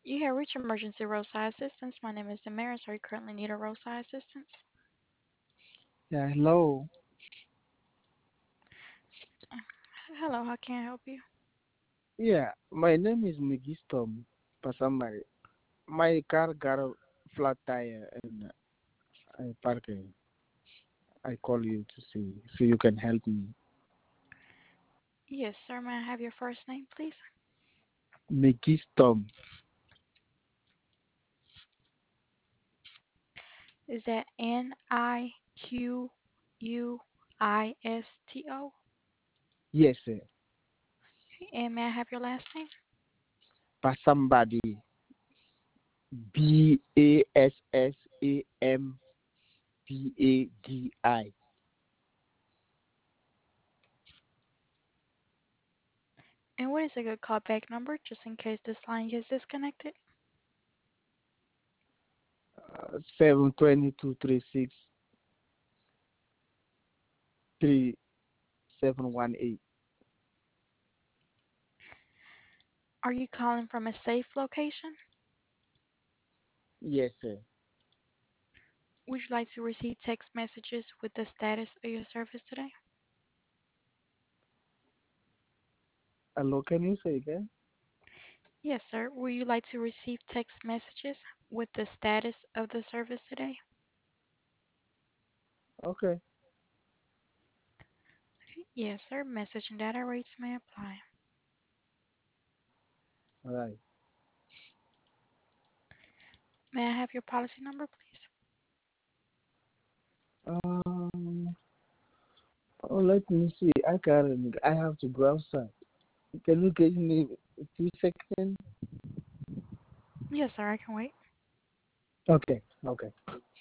You have reached emergency roadside assistance. My name is Damaris. Are you currently need a roadside assistance? Yeah, hello. Hello, how can I help you? Yeah, my name is Migistom Pasamari. My car got a flat tire and I parking. I call you to see so you can help me. Yes, sir. May I have your first name, please? Migistom. Is that Niquisto? Yes, sir. And may I have your last name? Pasambadi. Bassambadi. And what is a good callback number, just in case this line gets disconnected? 722363718. Are you calling from a safe location? Yes, sir. Would you like to receive text messages with the status of your service today? Hello, can you say again? Yes, sir. Would you like to receive text messages with the status of the service today? Okay. Yes, sir. Message and data rates may apply. All right. May I have your policy number, please? Um. Oh, let me see. I can't. I have to go outside. Can you give me 2 seconds? Yes, sir. I can wait. Okay. Okay.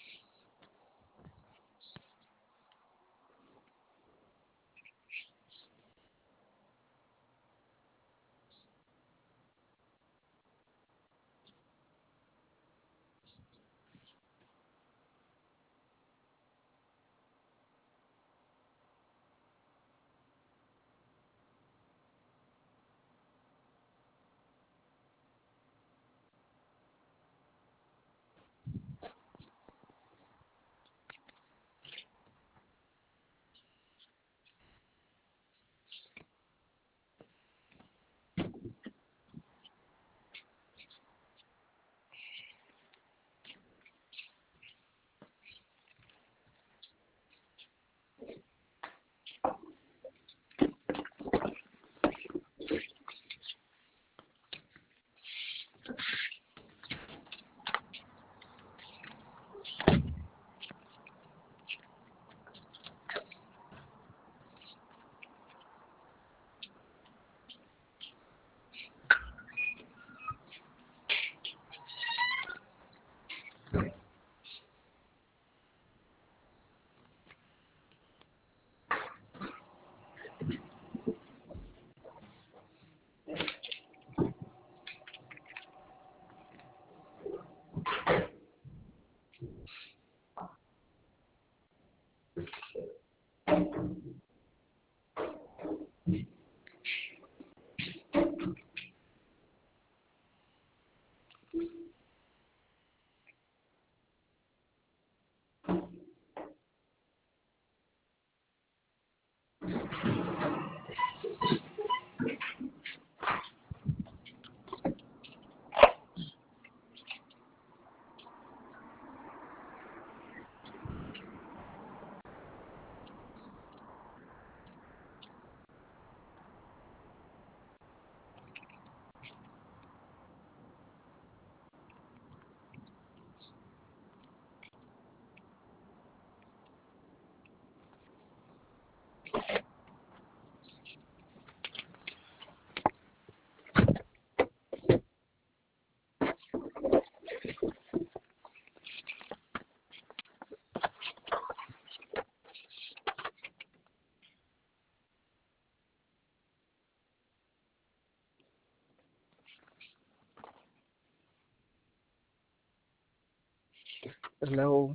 Hello.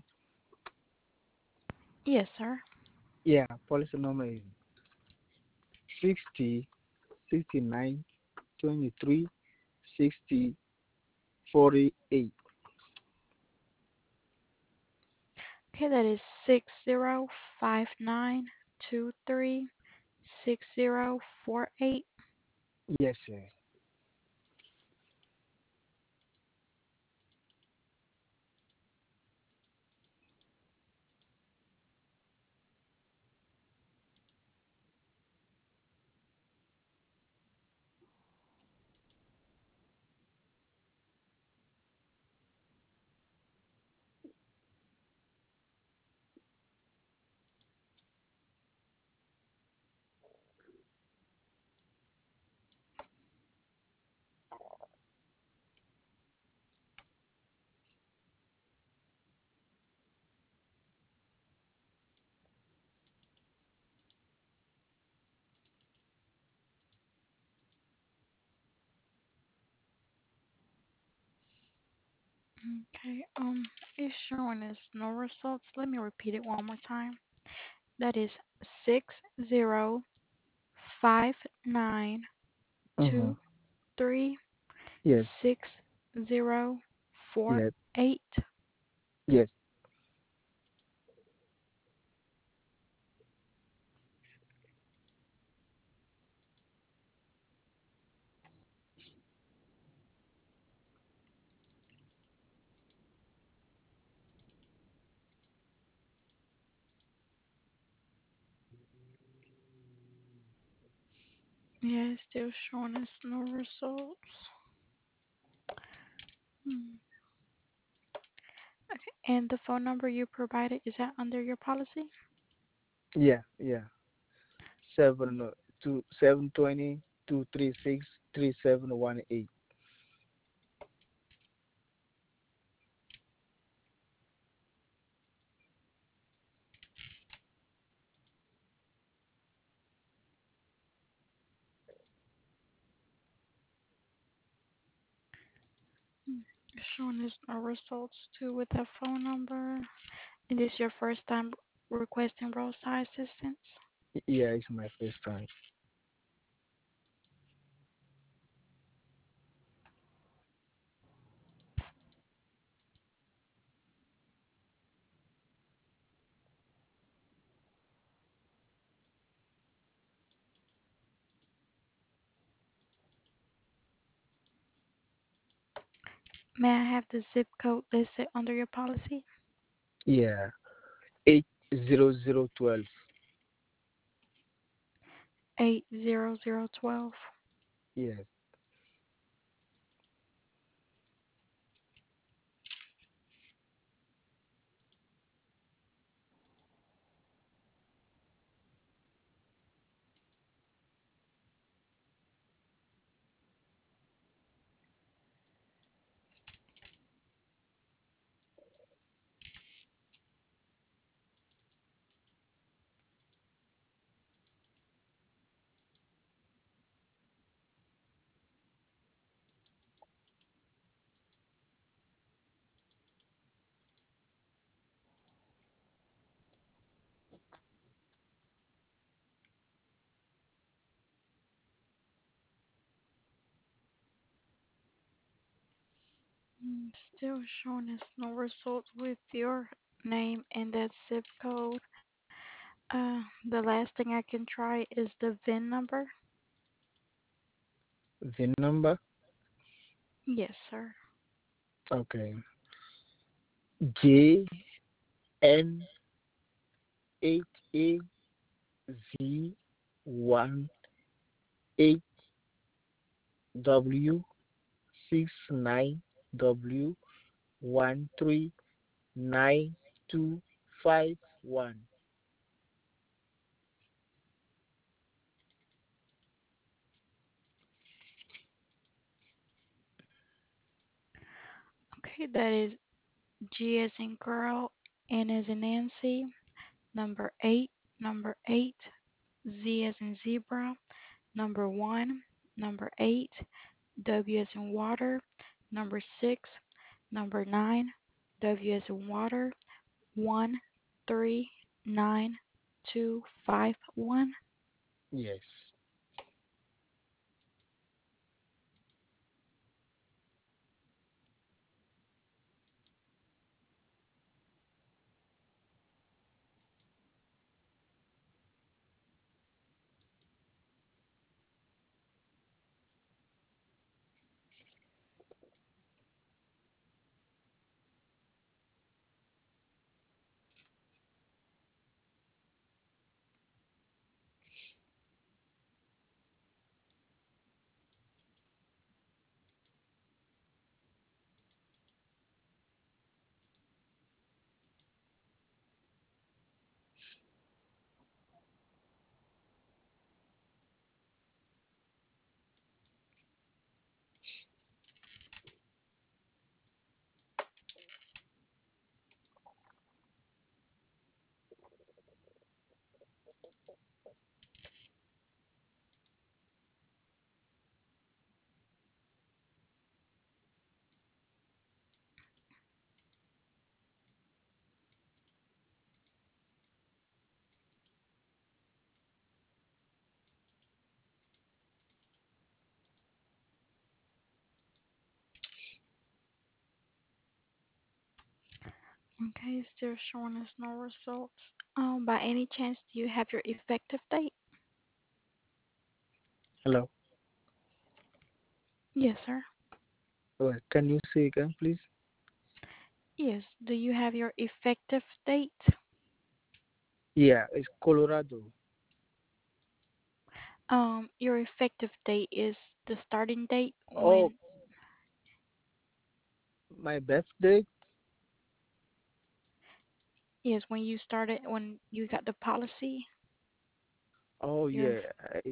Yes, sir. Yeah. Policy number is 60 69 23 60 48. Okay, that is 6059236048. Yes, sir. Okay, it's showing us no results. Let me repeat it one more time. That is 6059236048. Mm-hmm. Yes. Yes. Yes. Yeah, it's still showing us no results. Hmm. Okay, and the phone number you provided, is that under your policy? Yeah. Yeah. 7 2 720 236 3718. Hmm. It's showing us no results too with that phone number. Is this your first time requesting roadside assistance? Yeah, it's my first time. May I have the zip code listed under your policy? Yeah. 80012. 80012. Yes. Still showing us no results with your name and that zip code. The last thing I can try is the VIN number. VIN number. Yes, sir. Okay. JN88Z1A W69W139251. Okay, that is G as in girl, N as in Nancy, number 8, number 8, Z as in zebra, number 1, number 8, W as in water, number 6, number 9, W as in water, 1, 3, 9, 2, 5, 1. Yes. Okay, still showing us no results. By any chance, do you have your effective date? Hello. Yes, sir. Well, can you say again, please? Yes. Do you have your effective date? Yeah, it's Colorado. Your effective date is the starting date Oh, when, my birthday. yes, when you started, when you got the policy. Oh Your yeah,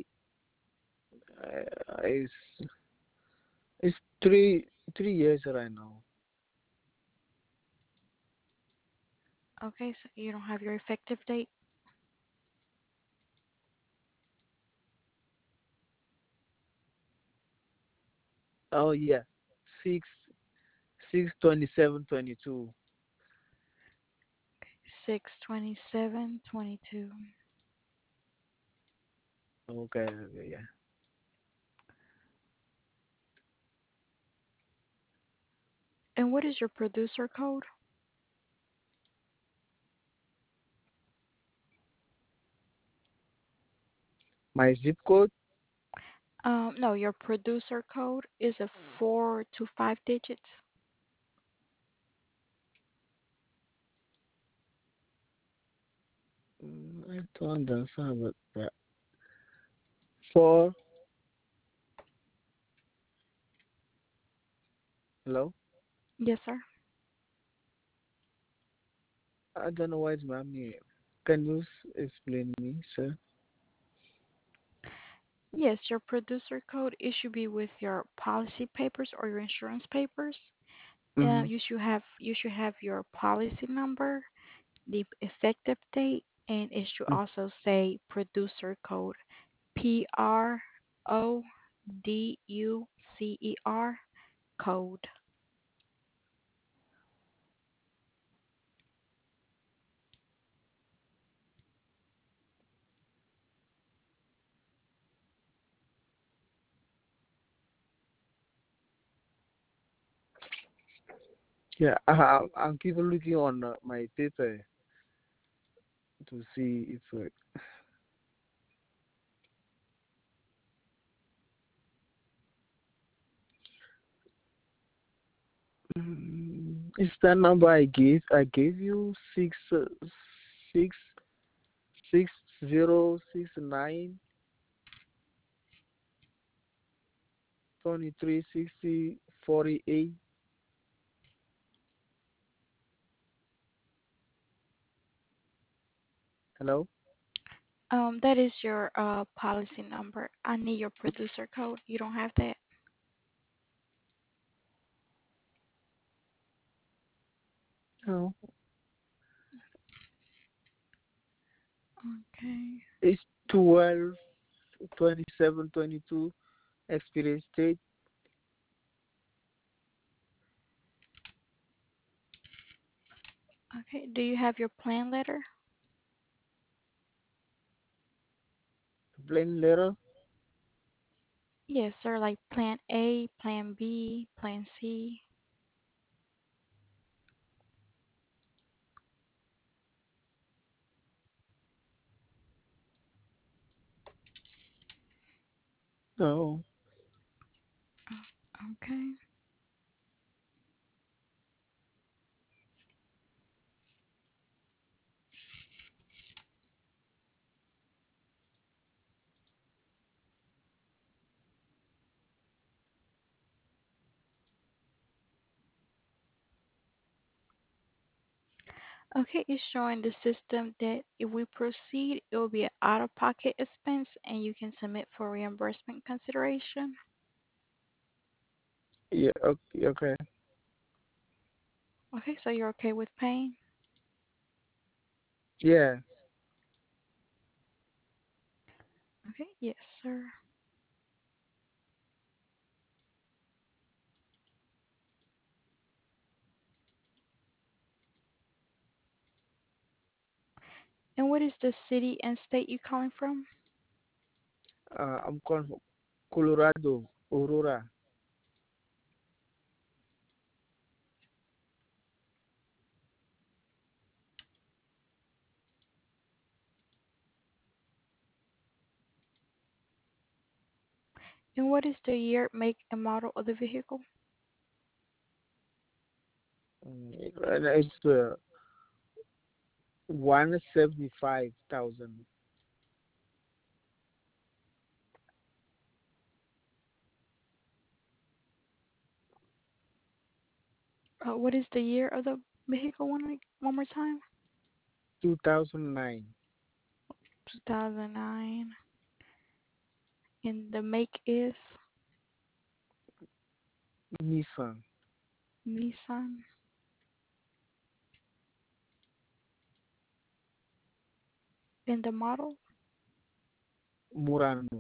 I, it's 3 years right now. okay, so you don't have your effective date. Oh yeah, 6/27/22. 6/27/22. Okay, okay, yeah. And what is your producer code? My zip code. No, your producer code is a 4 to 5 digits. I don't understand, but four. Hello. Yes, sir. I don't know why it's mommy. Can you explain me, sir? Yes, your producer code, it should be with your policy papers or your insurance papers. Mm-hmm. You should have your policy number, the effective date, and it should also say producer code, PRODUCER code. Yeah, I'm keep looking on my paper to see if it's that number I gave you 6 6 0 6 9 23 60 48. Hello. That is your policy number. I need your producer code. You don't have that? No, Okay. it's 12/27/22 experience state. Okay. Do you have your plan letter? Plain letter. Yes, sir. Like plan A, plan B, plan C. No, Okay. Okay, it's showing the system that if we proceed, it will be an out-of-pocket expense and you can submit for reimbursement consideration. yeah, okay, okay. Okay, so you're okay with paying? Yeah. Okay, yes, sir. And what is the city and state you calling from? I'm calling from Colorado, Aurora. And what is the year, make, and model of the vehicle? It's 175,000. What is the year of the vehicle? One more time. 2009 2009. And the make is Nissan Nissan. And the model. Murano.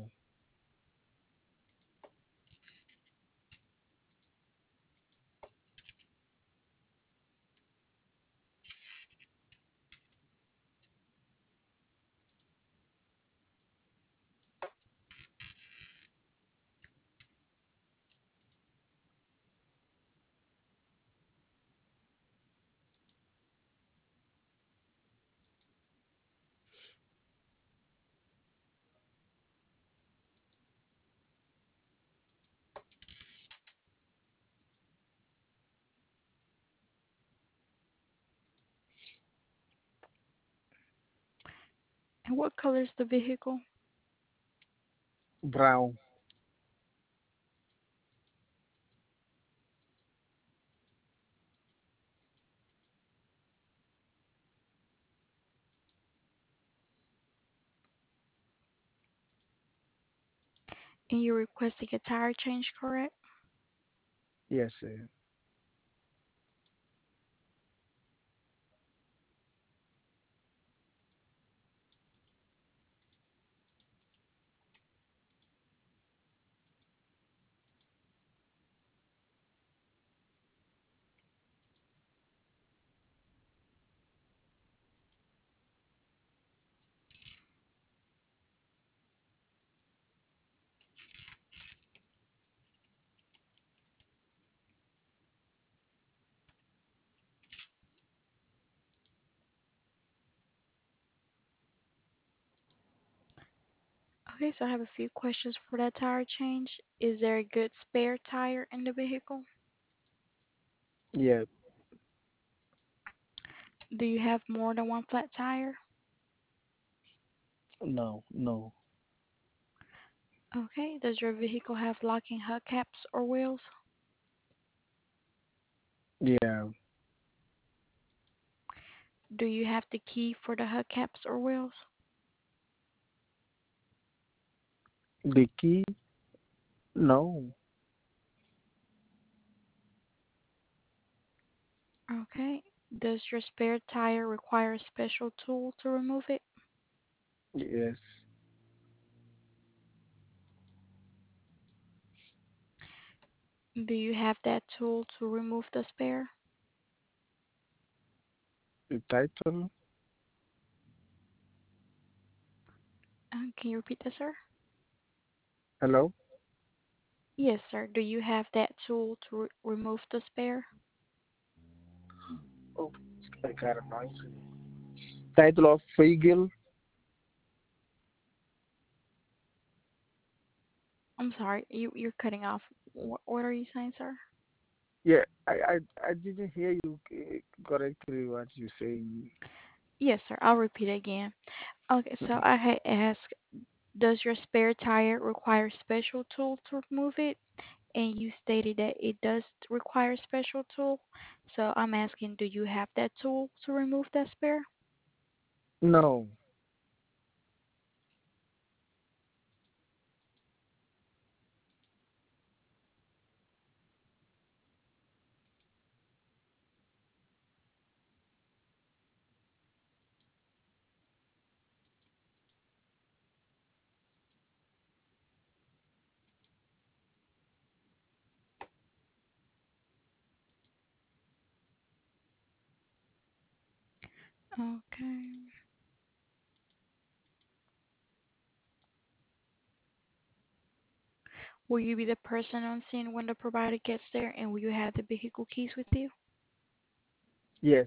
And what color is the vehicle? Brown. And you're requesting a tire change, correct? Yes, Okay, so I have a few questions for that tire change. Is there a good spare tire in the vehicle? yeah. Do you have more than one flat tire? No, no. Okay, does your vehicle have locking hubcaps or wheels? Yeah. Do you have the key for the hubcaps or wheels? The key? No. Okay, does your spare tire require a special tool to remove it? Yes. Do you have that tool to remove the spare? The title? Can you repeat that, sir? Hello? Yes, sir. Do you have that tool to remove the spare? Oh, I got a noise. Title of Feigl? I'm sorry, you're cutting off. What are you saying, sir? Yeah, I didn't hear you correctly what you say. Yes, sir. I'll repeat it again. Okay, so I had asked, does your spare tire require special tool to remove it? And you stated that it does require special tool. So I'm asking, do you have that tool to remove that spare? No. Okay. Will you be the person on scene when the provider gets there, and will you have the vehicle keys with you? Yes.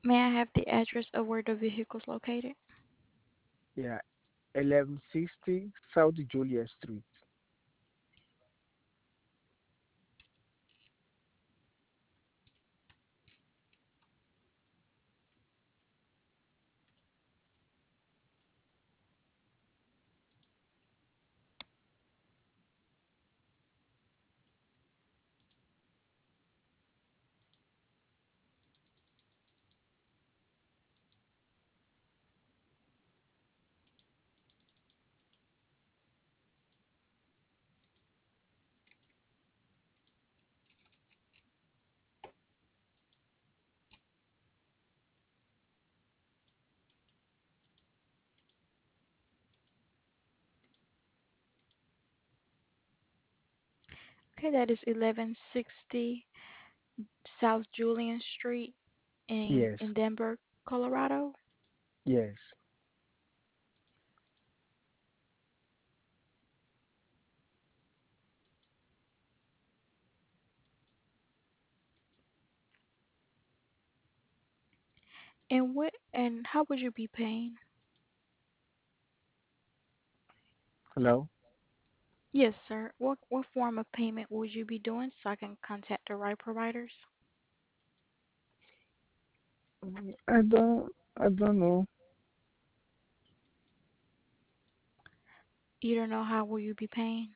May I have the address of where the vehicle's located? Yeah, 1160 South Julia Street. Okay, that is 1160 South Julian Street Yes, in Denver, Colorado. yes. And how would you be paying? Hello? Yes, sir. What form of payment would you be doing so I can contact the right providers? I don't know. You don't know how will you be paying?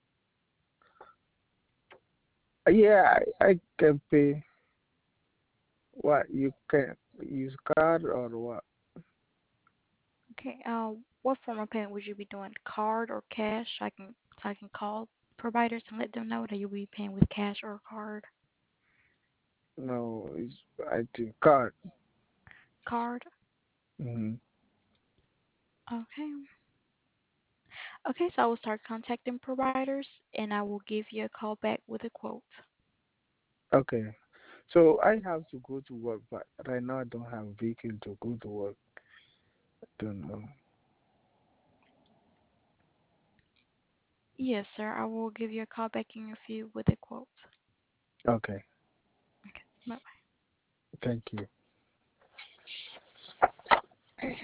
Yeah, I can pay. What, you can use card or what? Okay. What form of payment would you be doing? Card or cash? So I can call providers and let them know that you'll be paying with cash or card. No, it's I think card. Card. Hmm. Okay. Okay, so I will start contacting providers and I will give you a call back with a quote. Okay. So I have to go to work, but right now I don't have a vehicle to go to work. I don't know. Yes, sir. I will give you a call back in a few with a quote. Okay. Okay. Bye. Thank you.